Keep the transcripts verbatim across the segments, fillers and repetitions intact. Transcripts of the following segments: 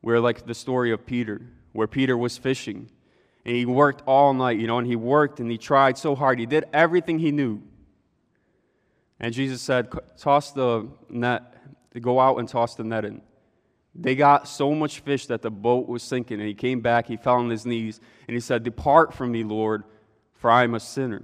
We're like the story of Peter, where Peter was fishing, and he worked all night, you know, and he worked and he tried so hard. He did everything he knew. And Jesus said, toss the net, go out and toss the net in. They got so much fish that the boat was sinking, and he came back, he fell on his knees, and he said, depart from me, Lord, for I am a sinner.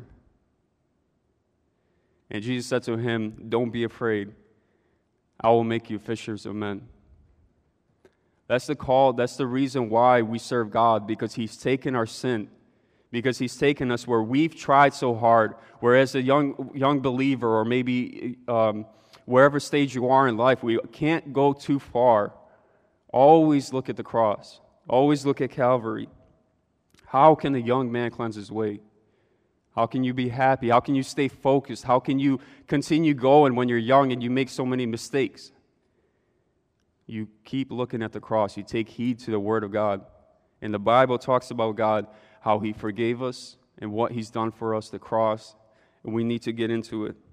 And Jesus said to him, don't be afraid. I will make you fishers of men. That's the call, that's the reason why we serve God, because he's taken our sin, because he's taken us where we've tried so hard, where as a young young believer, or maybe um, wherever stage you are in life, we can't go too far. Always look at the cross. Always look at Calvary. How can a young man cleanse his way? How can you be happy? How can you stay focused? How can you continue going when you're young and you make so many mistakes? You keep looking at the cross. You take heed to the Word of God. And the Bible talks about God, how he forgave us and what he's done for us, the cross. And we need to get into it.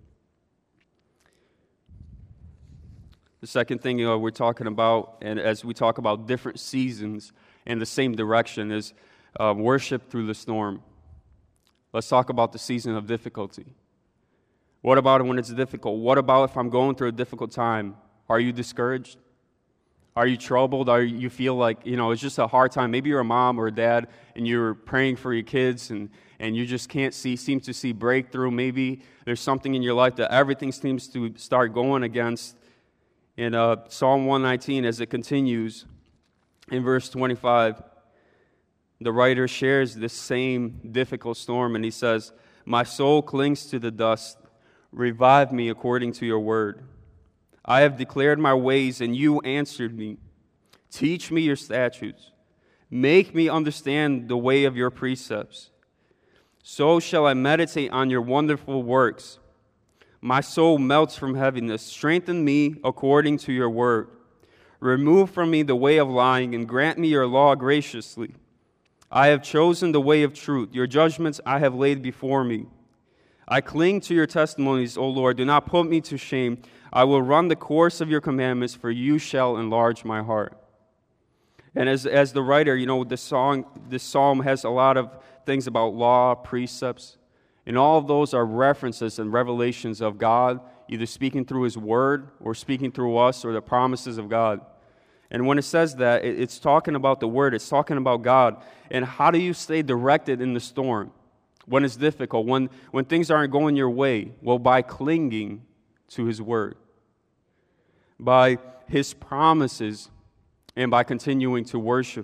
The second thing, you know, we're talking about, and as we talk about different seasons in the same direction, is uh, worship through the storm. Let's talk about the season of difficulty. What about it when it's difficult? What about if I'm going through a difficult time? Are you discouraged? Are you troubled? Are you feel like, you know, it's just a hard time? Maybe you're a mom or a dad and you're praying for your kids and, and you just can't see, seem to see breakthrough. Maybe there's something in your life that everything seems to start going against. In uh, Psalm one nineteen, as it continues, in verse twenty-five, the writer shares this same difficult storm, and he says, my soul clings to the dust. Revive me according to your word. I have declared my ways, and you answered me. Teach me your statutes. Make me understand the way of your precepts. So shall I meditate on your wonderful works. My soul melts from heaviness. Strengthen me according to your word. Remove from me the way of lying, and grant me your law graciously. I have chosen the way of truth. Your judgments I have laid before me. I cling to your testimonies, O Lord. Do not put me to shame. I will run the course of your commandments, for you shall enlarge my heart. And as as the writer, you know, this song, this psalm has a lot of things about law, precepts, and all of those are references and revelations of God, either speaking through his word or speaking through us or the promises of God. And when it says that, it's talking about the word, it's talking about God. And how do you stay directed in the storm when it's difficult, when, when things aren't going your way? Well, by clinging to his word, by his promises, and by continuing to worship.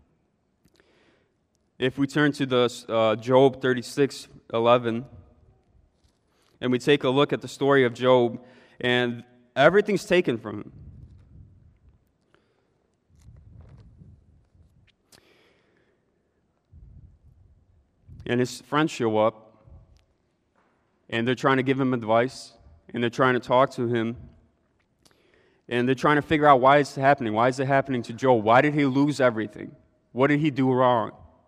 If we turn to the uh, Job thirty-six eleven, and we take a look at the story of Job, and everything's taken from him. And his friends show up, and they're trying to give him advice, and they're trying to talk to him, and they're trying to figure out why it's happening. Why is it happening to Job? Why did he lose everything? What did he do wrong?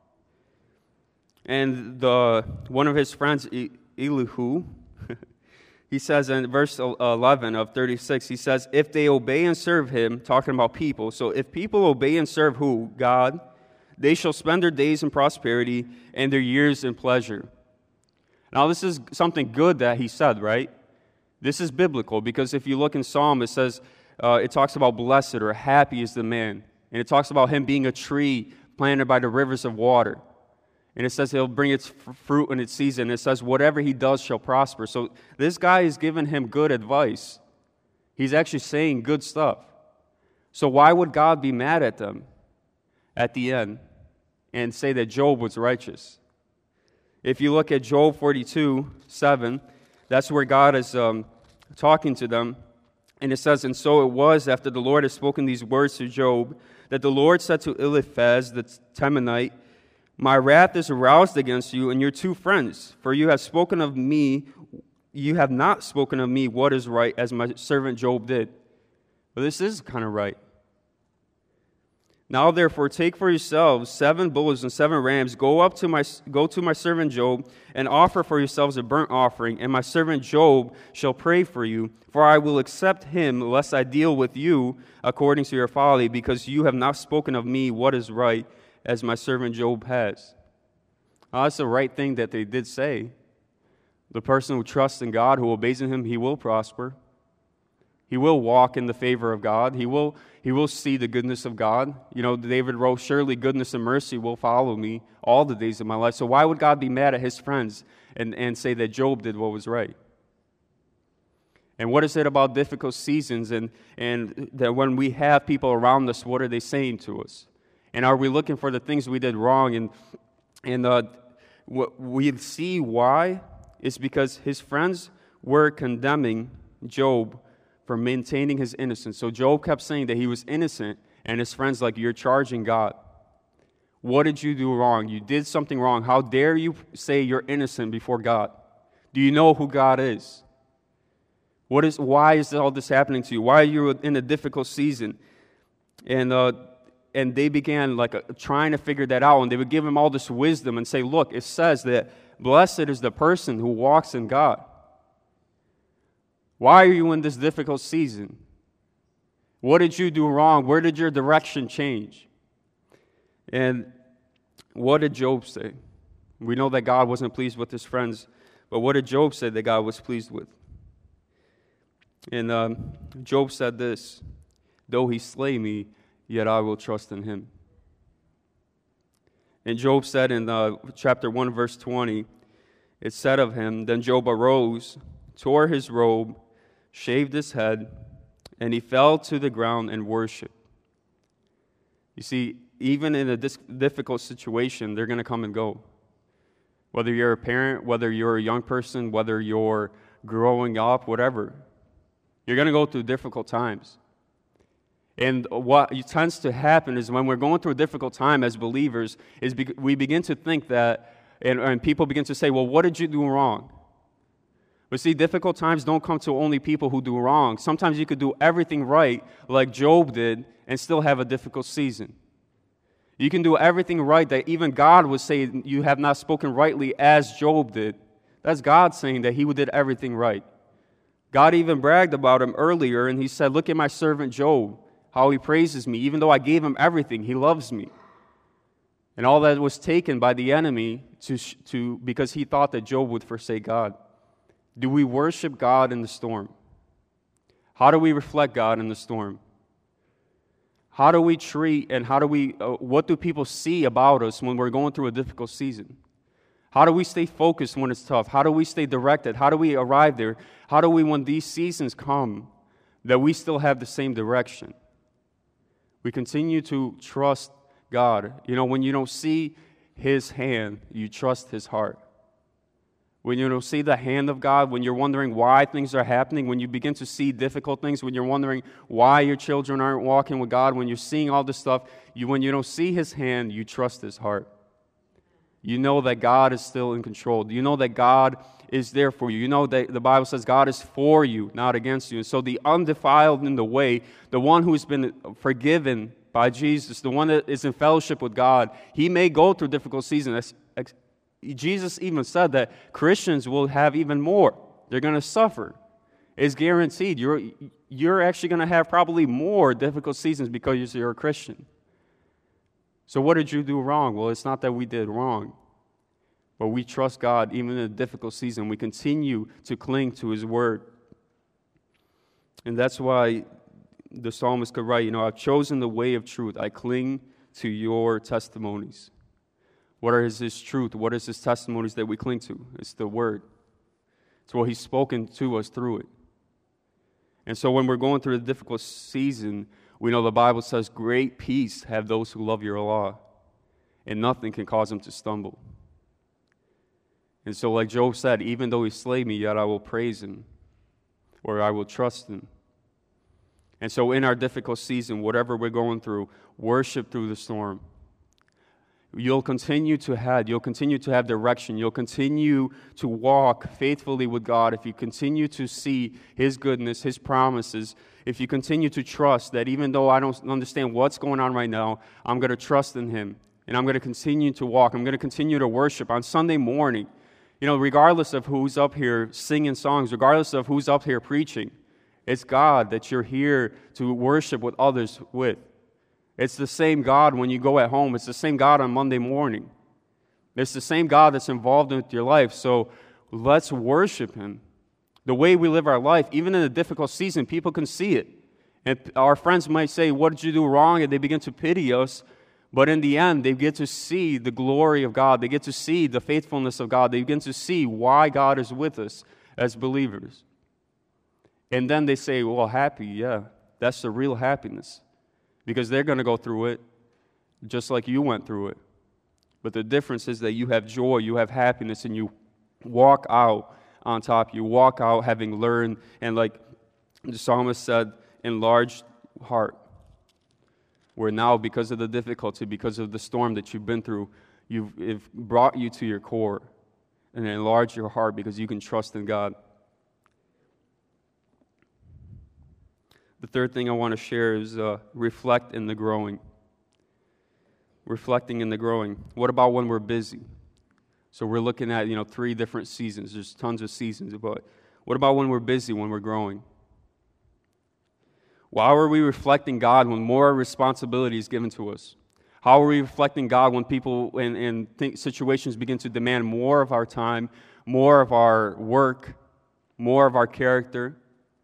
And the one of his friends, Elihu, he says in verse eleven of thirty-six, he says, if they obey and serve him, talking about people, so if people obey and serve who? God, they shall spend their days in prosperity and their years in pleasure. Now, this is something good that he said, right? This is biblical, because if you look in Psalm, it says, uh, it talks about blessed or happy is the man. And it talks about him being a tree planted by the rivers of water. And it says he'll bring its f- fruit in its season. It says whatever he does shall prosper. So this guy is giving him good advice. He's actually saying good stuff. So why would God be mad at them at the end and say that Job was righteous? If you look at Job forty-two seven, that's where God is um, talking to them. And it says, and so it was after the Lord had spoken these words to Job, that the Lord said to Eliphaz the Temanite, my wrath is aroused against you and your two friends, for you have spoken of me, you have not spoken of me what is right, as my servant Job did. But this is kind of right. Now therefore take for yourselves seven bulls and seven rams, go up to my go to my servant Job, and offer for yourselves a burnt offering, and my servant Job shall pray for you, for I will accept him, lest I deal with you according to your folly, because you have not spoken of me what is right, as my servant Job has. Now, that's the right thing that they did say. The person who trusts in God, who obeys in him, he will prosper. He will walk in the favor of God. He will, he will see the goodness of God. You know, David wrote, surely goodness and mercy will follow me all the days of my life. So why would God be mad at his friends and, and say that Job did what was right? And what is it about difficult seasons and, and that when we have people around us, what are they saying to us? And are we looking for the things we did wrong? And, and uh, what we see why is because his friends were condemning Job for maintaining his innocence. So Job kept saying that he was innocent, and his friends like, you're charging God. What did you do wrong? You did something wrong. How dare you say you're innocent before God? Do you know who God is? What is? Why is all this happening to you? Why are you in a difficult season? And uh, and they began like uh, trying to figure that out, and they would give him all this wisdom and say, look, it says that blessed is the person who walks in God. Why are you in this difficult season? What did you do wrong? Where did your direction change? And what did Job say? We know that God wasn't pleased with his friends, but what did Job say that God was pleased with? And um, Job said this, though he slay me, yet I will trust in him. And Job said in uh, chapter one, verse twenty, it said of him, then Job arose, tore his robe, shaved his head, and he fell to the ground and worshiped. You see, even in a dis- difficult situation, they're going to come and go. Whether you're a parent, whether you're a young person, whether you're growing up, whatever. You're going to go through difficult times. And what tends to happen is when we're going through a difficult time as believers, is be- we begin to think that, and, and people begin to say, well, what did you do wrong? But see, difficult times don't come to only people who do wrong. Sometimes you could do everything right, like Job did, and still have a difficult season. You can do everything right that even God would say you have not spoken rightly as Job did. That's God saying that he did everything right. God even bragged about him earlier, and he said, look at my servant Job, how he praises me. Even though I gave him everything, he loves me. And all that was taken by the enemy to, to because he thought that Job would forsake God. Do we worship God in the storm? How do we reflect God in the storm? How do we treat and how do we, uh, what do people see about us when we're going through a difficult season? How do we stay focused when it's tough? How do we stay directed? How do we arrive there? How do we, when these seasons come, that we still have the same direction? We continue to trust God. You know, when you don't see His hand, you trust His heart. When you don't see the hand of God, when you're wondering why things are happening, when you begin to see difficult things, when you're wondering why your children aren't walking with God, when you're seeing all this stuff, you, when you don't see His hand, you trust His heart. You know that God is still in control. You know that God is there for you. You know that the Bible says God is for you, not against you. And so the undefiled in the way, the one who's been forgiven by Jesus, the one that is in fellowship with God, he may go through difficult seasons. Jesus even said that Christians will have even more. They're going to suffer. It's guaranteed. You're, you're actually going to have probably more difficult seasons because you're a Christian. So what did you do wrong? Well, it's not that we did wrong, but we trust God even in a difficult season. We continue to cling to His Word. And that's why the psalmist could write, you know, I've chosen the way of truth. I cling to your testimonies. What are his, his truth? What is His testimonies that we cling to? It's the Word. It's what He's spoken to us through it. And so when we're going through a difficult season, we know the Bible says, great peace have those who love your law, and nothing can cause them to stumble. And so like Job said, even though he slay me, yet I will praise Him, or I will trust Him. And so in our difficult season, whatever we're going through, worship through the storm. you'll continue to head, you'll continue to have direction, you'll continue to walk faithfully with God if you continue to see His goodness, His promises, if you continue to trust that even though I don't understand what's going on right now, I'm going to trust in Him, and I'm going to continue to walk, I'm going to continue to worship on Sunday morning, you know, regardless of who's up here singing songs, regardless of who's up here preaching, it's God that you're here to worship with others with. It's the same God when you go at home. It's the same God on Monday morning. It's the same God that's involved with your life. So let's worship Him. The way we live our life, even in a difficult season, people can see it. And our friends might say, what did you do wrong? And they begin to pity us. But in the end, they get to see the glory of God. They get to see the faithfulness of God. They begin to see why God is with us as believers. And then they say, well, happy, yeah, that's the real happiness. Because they're going to go through it just like you went through it. But the difference is that you have joy, you have happiness, and you walk out on top. You walk out having learned, and like the psalmist said, enlarged heart. Where now, because of the difficulty, because of the storm that you've been through, you've it brought you to your core and enlarged your heart because you can trust in God. The third thing I want to share is uh, reflect in the growing. Reflecting in the growing. What about when we're busy? So we're looking at, you know, three different seasons. There's tons of seasons, but what about when we're busy, when we're growing? How are we reflecting God when more responsibility is given to us? How are we reflecting God when people and, and think situations begin to demand more of our time, more of our work, more of our character?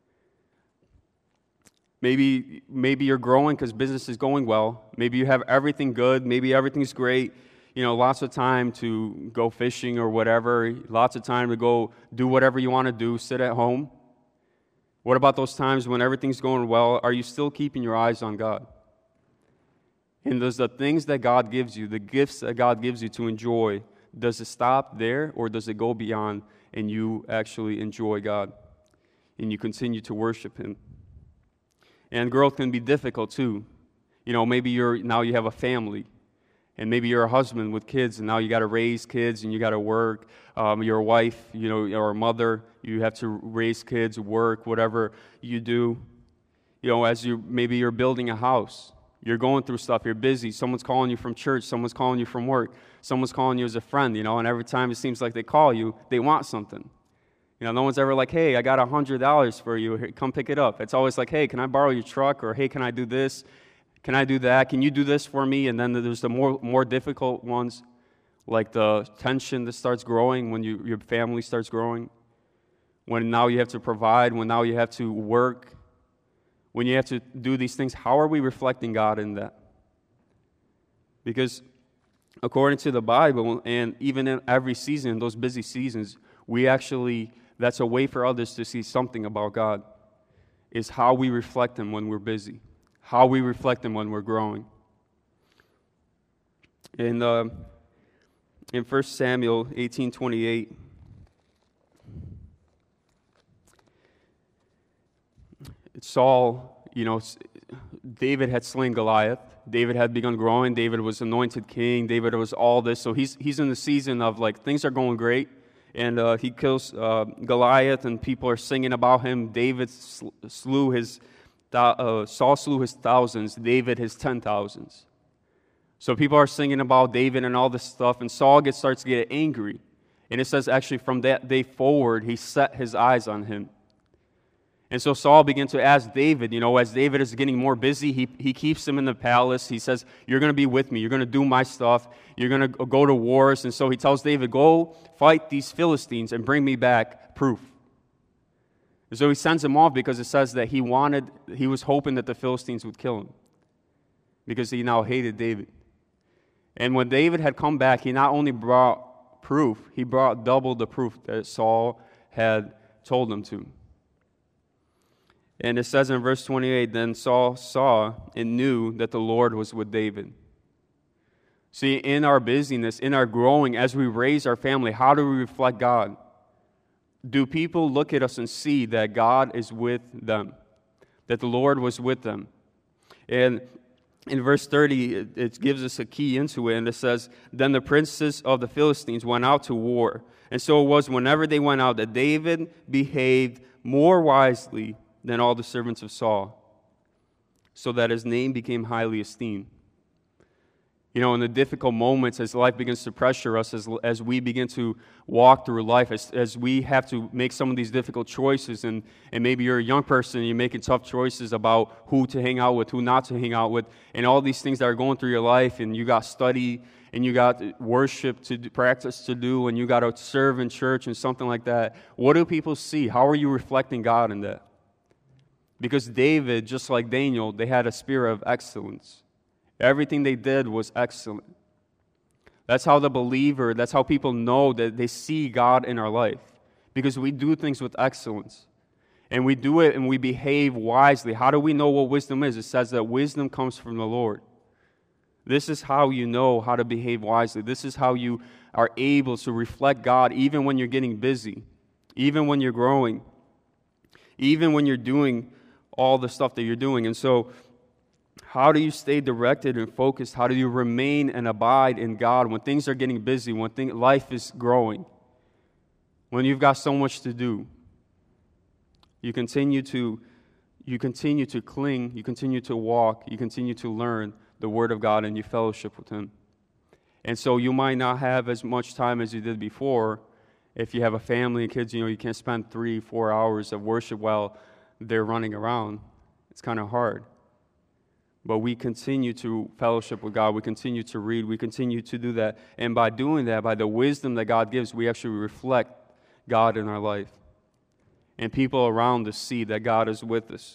Maybe, maybe you're growing because business is going well. Maybe you have everything good. Maybe everything's great. You know, lots of time to go fishing or whatever. Lots of time to go do whatever you want to do, sit at home. What about those times when everything's going well? Are you still keeping your eyes on God? And does the things that God gives you, the gifts that God gives you to enjoy, does it stop there or does it go beyond and you actually enjoy God and you continue to worship Him? And growth can be difficult too. You know, maybe you're now you have a family, and maybe you're a husband with kids, and now you got to raise kids, and you got to work. Um, you're a wife, you know, or a mother. You have to raise kids, work, whatever you do. You know, as you maybe you're building a house, you're going through stuff. You're busy. Someone's calling you from church. Someone's calling you from work. Someone's calling you as a friend. You know, and every time it seems like they call you, they want something. You know, no one's ever like, hey, I got one hundred dollars for you. Here, come pick it up. It's always like, hey, can I borrow your truck? Or, hey, can I do this? Can I do that? Can you do this for me? And then there's the more more difficult ones, like the tension that starts growing when you, your family starts growing, when now you have to provide, when now you have to work, when you have to do these things. How are we reflecting God in that? Because according to the Bible, and even in every season, those busy seasons, we actually... that's a way for others to see something about God, is how we reflect Him when we're busy, how we reflect Him when we're growing. In, uh, in First Samuel eighteen twenty-eight, Saul, you know, David had slain Goliath. David had begun growing. David was anointed king. David was all this. So he's he's in the season of, like, things are going great. And uh, he kills uh, Goliath, and people are singing about him. David slew his, uh, Saul slew his thousands, David his ten thousands. So people are singing about David and all this stuff, and Saul gets, starts to get angry. And it says actually from that day forward, he set his eyes on him. And so Saul began to ask David, you know, as David is getting more busy, he, he keeps him in the palace. He says, you're going to be with me. You're going to do my stuff. You're going to go to wars. And so he tells David, go fight these Philistines and bring me back proof. And so he sends him off because it says that he wanted, he was hoping that the Philistines would kill him because he now hated David. And when David had come back, he not only brought proof, he brought double the proof that Saul had told him to. And it says in verse twenty-eight, then Saul saw and knew that the Lord was with David. See, in our busyness, in our growing, as we raise our family, how do we reflect God? Do people look at us and see that God is with them, that the Lord was with them? And in verse thirty, it, it gives us a key into it, and it says, "Then the princes of the Philistines went out to war. And so it was whenever they went out that David behaved more wisely than all the servants of Saul, so that his name became highly esteemed." You know, in the difficult moments as life begins to pressure us, as, as we begin to walk through life, as, as we have to make some of these difficult choices, and, and maybe you're a young person and you're making tough choices about who to hang out with, who not to hang out with, and all these things that are going through your life, and you got study, and you got worship to do, practice to do, and you got to serve in church and something like that. What do people see? How are you reflecting God in that? Because David, just like Daniel, they had a spirit of excellence. Everything they did was excellent. That's how the believer, that's how people know that they see God in our life. Because we do things with excellence. And we do it and we behave wisely. How do we know what wisdom is? It says that wisdom comes from the Lord. This is how you know how to behave wisely. This is how you are able to reflect God even when you're getting busy, even when you're growing, even when you're doing all the stuff that you're doing. And so, how do you stay directed and focused? How do you remain and abide in God when things are getting busy, when thing, life is growing, when you've got so much to do? You continue to, you continue to cling, you continue to walk, you continue to learn the Word of God, and you fellowship with Him. And so you might not have as much time as you did before. If you have a family and kids, you know, you can't spend three, four hours of worship while they're running around. It's kind of hard. But we continue to fellowship with God. We continue to read. We continue to do that. And by doing that, by the wisdom that God gives, we actually reflect God in our life. And people around us see that God is with us.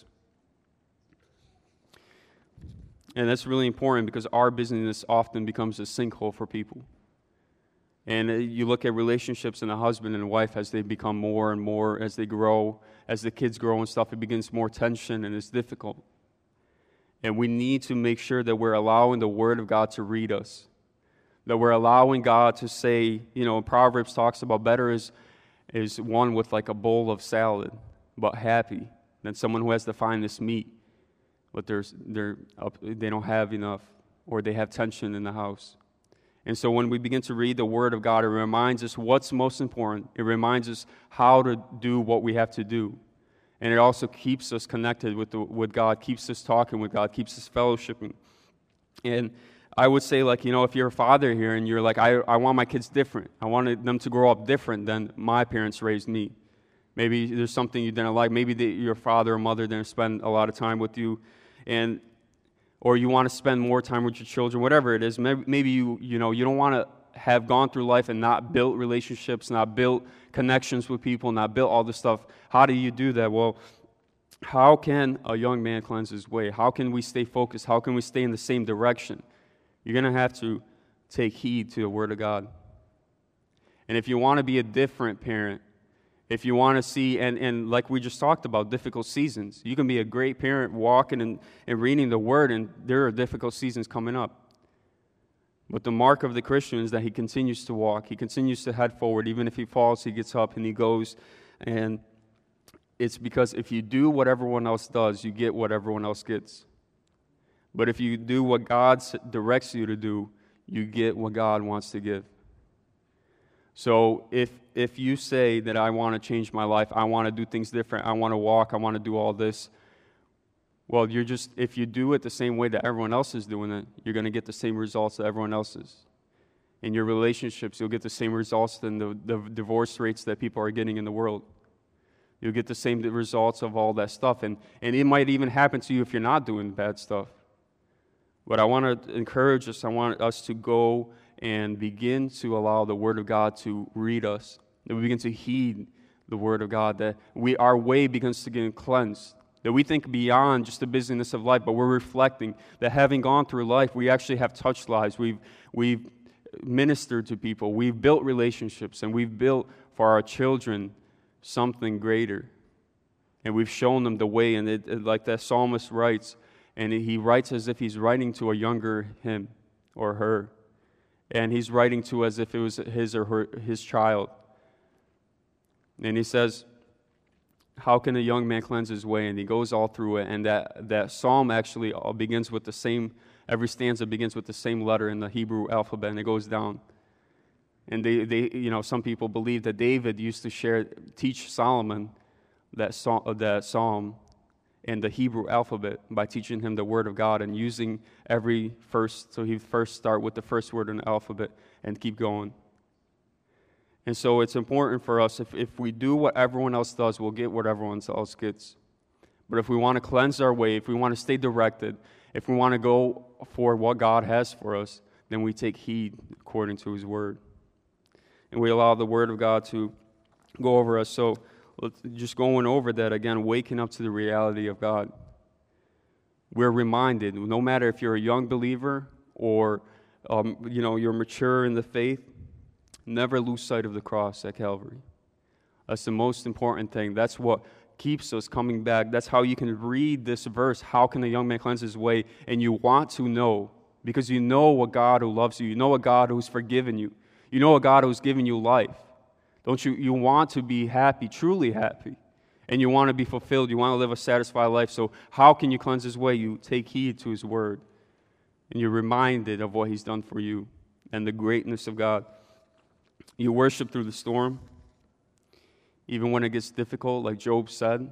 And that's really important because our busyness often becomes a sinkhole for people. And you look at relationships in a husband and a wife as they become more and more, as they grow, as the kids grow and stuff, it begins more tension and it's difficult. And we need to make sure that we're allowing the Word of God to read us. That we're allowing God to say, you know, Proverbs talks about better is, is one with like a bowl of salad, but happy, than someone who has to find this meat, but there's, they're up, they don't have enough, or they have tension in the house. And so when we begin to read the Word of God, it reminds us what's most important. It reminds us how to do what we have to do. And it also keeps us connected with the, with God, keeps us talking with God, keeps us fellowshipping. And I would say, like, you know, if you're a father here and you're like, I, I want my kids different. I wanted them to grow up different than my parents raised me. Maybe there's something you didn't like. Maybe the, your father or mother didn't spend a lot of time with you. And or you want to spend more time with your children, whatever it is. Maybe, maybe you, you know, you don't want to have gone through life and not built relationships, not built connections with people, not built all this stuff. How do you do that? Well, how can a young man cleanse his way? How can we stay focused? How can we stay in the same direction? You're going to have to take heed to the Word of God. And if you want to be a different parent, if you want to see, and, and like we just talked about, difficult seasons, you can be a great parent walking and, and reading the Word, and there are difficult seasons coming up. But the mark of the Christian is that he continues to walk. He continues to head forward. Even if he falls, he gets up and he goes. And it's because if you do what everyone else does, you get what everyone else gets. But if you do what God directs you to do, you get what God wants to give. So if if you say that I want to change my life, I want to do things different, I want to walk, I want to do all this, well, you're just, if you do it the same way that everyone else is doing it, you're going to get the same results that everyone else is. In your relationships, you'll get the same results than the, the divorce rates that people are getting in the world. You'll get the same results of all that stuff. And, and it might even happen to you if you're not doing bad stuff. But I want to encourage us, I want us to go and begin to allow the Word of God to read us. That we begin to heed the Word of God. That we our way begins to get cleansed. That we think beyond just the busyness of life, but we're reflecting that having gone through life, we actually have touched lives. We've, we've ministered to people. We've built relationships, and we've built for our children something greater. And we've shown them the way, and it, it, like that psalmist writes, and he writes as if he's writing to a younger him or her. And he's writing to as if it was his or her, his child. And he says, how can a young man cleanse his way? And he goes all through it. And that, that psalm actually all begins with the same, every stanza begins with the same letter in the Hebrew alphabet, and it goes down. And they, they you know, some people believe that David used to share, teach Solomon that psalm, that psalm in the Hebrew alphabet by teaching him the word of God and using every first, so he'd first start with the first word in the alphabet and keep going. And so it's important for us, if, if we do what everyone else does, we'll get what everyone else gets. But if we want to cleanse our way, if we want to stay directed, if we want to go for what God has for us, then we take heed according to his word. And we allow the word of God to go over us. So just going over that again, waking up to the reality of God. We're reminded, no matter if you're a young believer or um, you know, you're mature in the faith, never lose sight of the cross at Calvary. That's the most important thing. That's what keeps us coming back. That's how you can read this verse, how can a young man cleanse his way? And you want to know, because you know a God who loves you. You know a God who's forgiven you. You know a God who's given you life. Don't you? You want to be happy, truly happy. And you want to be fulfilled. You want to live a satisfied life. So how can you cleanse his way? You take heed to his word. And you're reminded of what he's done for you and the greatness of God. You worship through the storm, even when it gets difficult, like Job said.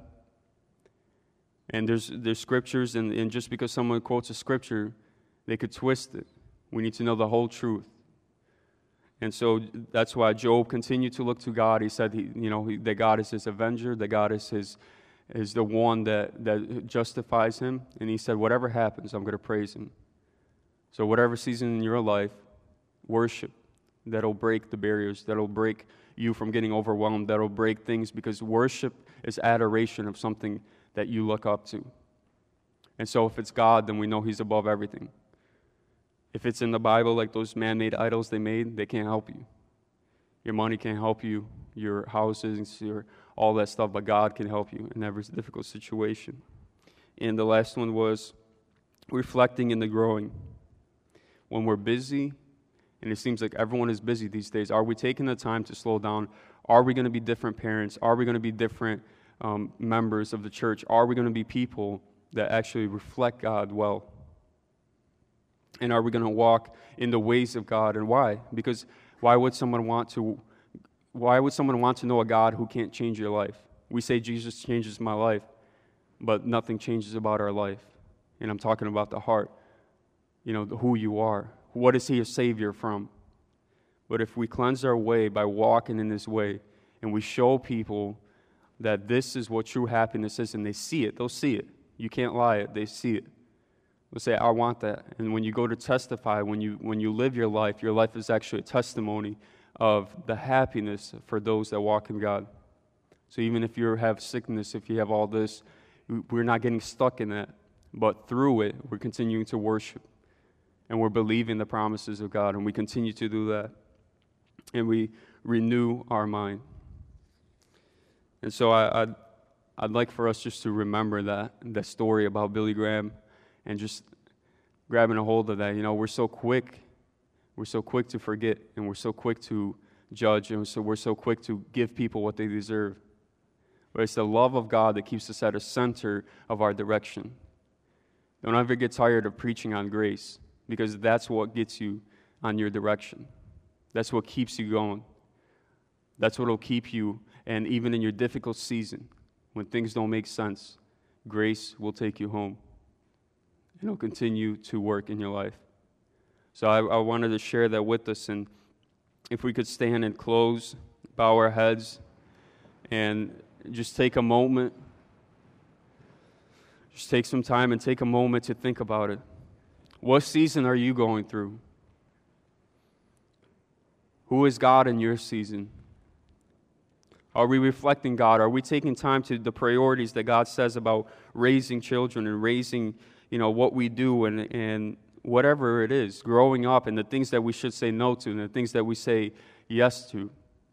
And there's there's scriptures, and, and just because someone quotes a scripture, they could twist it. We need to know the whole truth. And so that's why Job continued to look to God. He said, he, you know, he, that God is his avenger, that God is his is the one that, that justifies him. And he said, whatever happens, I'm going to praise him. So whatever season in your life, worship. That'll break the barriers. That'll break you from getting overwhelmed. That'll break things, because worship is adoration of something that you look up to. And so if it's God, then we know he's above everything. If it's in the Bible, like those man-made idols they made, they can't help you. Your money can't help you. Your houses, your all that stuff, but God can help you in every difficult situation. And the last one was reflecting in the growing. When we're busy, and it seems like everyone is busy these days, are we taking the time to slow down? Are we going to be different parents? Are we going to be different um, members of the church? Are we going to be people that actually reflect God well? And are we going to walk in the ways of God? And why? Because why would someone want to why would someone want to know a God who can't change your life? We say Jesus changes my life, but nothing changes about our life. And I'm talking about the heart, you know, who you are. What is he a savior from? But if we cleanse our way by walking in this way, and we show people that this is what true happiness is, and they see it, they'll see it. You can't lie it, they see it. They'll say, I want that. And when you go to testify, when you when you live your life, your life is actually a testimony of the happiness for those that walk in God. So even if you have sickness, if you have all this, we're not getting stuck in that. But through it, we're continuing to worship. And we're believing the promises of God, and we continue to do that. And we renew our mind. And so I, I'd, I'd like for us just to remember that, that story about Billy Graham, and just grabbing a hold of that. You know, we're so quick, we're so quick to forget, and we're so quick to judge, and so we're so quick to give people what they deserve. But it's the love of God that keeps us at the center of our direction. Don't ever get tired of preaching on grace, because that's what gets you on your direction. That's what keeps you going. That's what will keep you, and even in your difficult season, when things don't make sense, grace will take you home. And it'll continue to work in your life. So I, I wanted to share that with us, and if we could stand and close, bow our heads, and just take a moment. Just take some time and take a moment to think about it. What season are you going through? Who is God in your season? Are we reflecting God? Are we taking time to the priorities that God says about raising children and raising, you know, what we do and, and whatever it is, growing up, and the things that we should say no to and the things that we say yes to?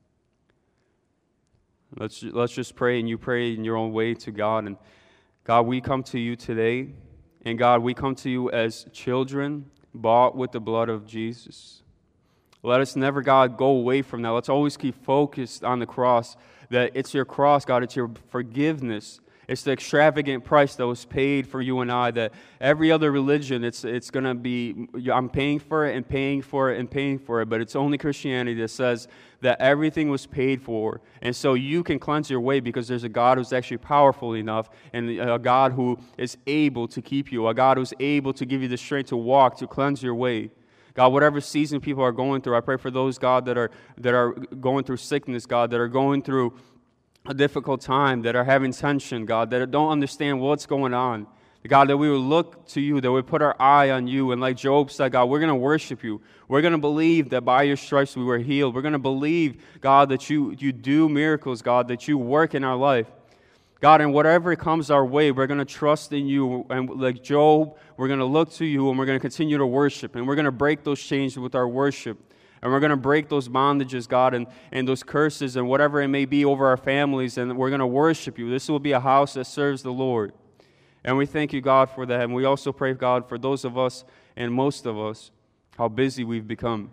Let's, let's just pray, and you pray in your own way to God. And God, we come to you today, and God, we come to you as children bought with the blood of Jesus. Let us never, God, go away from that. Let's always keep focused on the cross, that it's your cross, God, it's your forgiveness. It's the extravagant price that was paid for you and I, that every other religion, it's it's going to be, I'm paying for it and paying for it and paying for it, but it's only Christianity that says that everything was paid for. And so you can cleanse your way because there's a God who's actually powerful enough, and a God who is able to keep you, a God who's able to give you the strength to walk, to cleanse your way. God, whatever season people are going through, I pray for those, God, that are that are going through sickness, God, that are going through a difficult time, that are having tension, God, that don't understand what's going on. God, that we would look to you, that we put our eye on you. And like Job said, God, we're going to worship you. We're going to believe that by your stripes we were healed. We're going to believe, God, that you, you do miracles, God, that you work in our life. God, and whatever comes our way, we're going to trust in you. And like Job, we're going to look to you, and we're going to continue to worship. And we're going to break those chains with our worship. And we're going to break those bondages, God, and, and those curses and whatever it may be over our families, and we're going to worship you. This will be a house that serves the Lord. And we thank you, God, for that. And we also pray, God, for those of us, and most of us, how busy we've become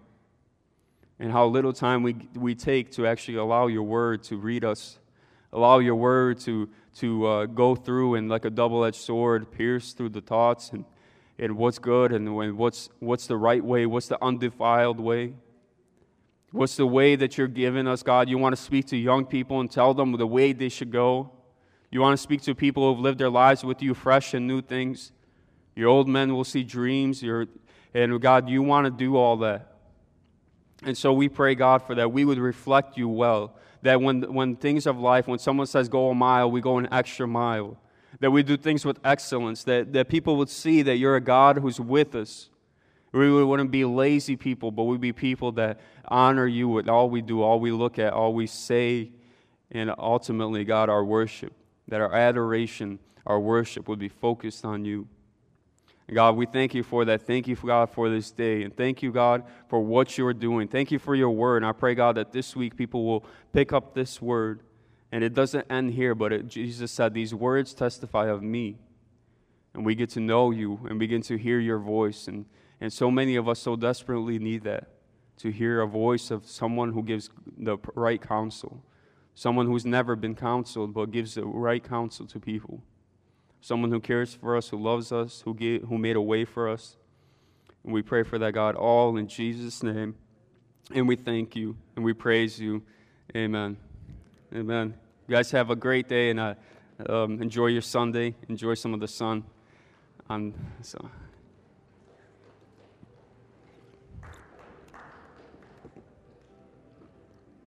and how little time we we take to actually allow your word to read us, allow your word to, to uh, go through and like a double-edged sword, pierce through the thoughts and, and what's good and what's what's the right way, what's the undefiled way. What's the way that you're giving us, God? You want to speak to young people and tell them the way they should go. You want to speak to people who have lived their lives with you, fresh and new things. Your old men will see dreams. Your, and God, you want to do all that. And so we pray, God, for that we would reflect you well. That when, when things of life, when someone says go a mile, we go an extra mile. That we do things with excellence. That, that people would see that you're a God who's with us. We wouldn't be lazy people, but we'd be people that honor you with all we do, all we look at, all we say, and ultimately, God, our worship, that our adoration, our worship would be focused on you. And God, we thank you for that. Thank you, God, for this day. And thank you, God, for what you're doing. Thank you for your word. And I pray, God, that this week people will pick up this word. And it doesn't end here, but it, Jesus said, these words testify of me. And we get to know you and begin to hear your voice. And And so many of us so desperately need that, to hear a voice of someone who gives the right counsel, someone who's never been counseled but gives the right counsel to people, someone who cares for us, who loves us, who gave, who made a way for us. And we pray for that, God, all in Jesus' name. And we thank you and we praise you. Amen. Amen. You guys have a great day, and uh, um, enjoy your Sunday. Enjoy some of the sun. Um, so.